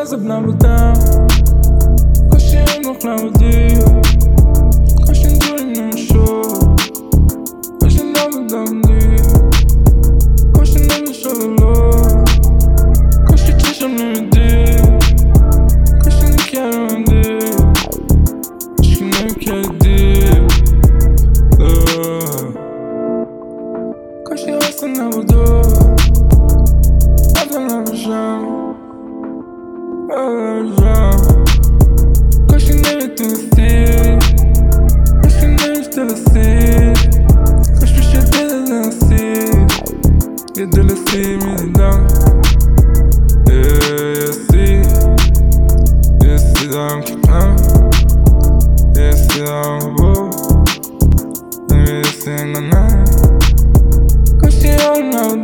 كذب نبودم کاش این رخ نبودی کاش اینجوری نمیشد کاش نبودم دی کاش نمیشد الله کاش چشم نمیدی کاش نکردی کاش نمیکردی کاش یه واسه نبودو کاش نمیتونستی کاش نمیشترستی کاش پیش دل نسی یه دل سی میدیدم یه سی دارم کنم یه سی دارم با نمیرسی انگار نه کاش یه نبود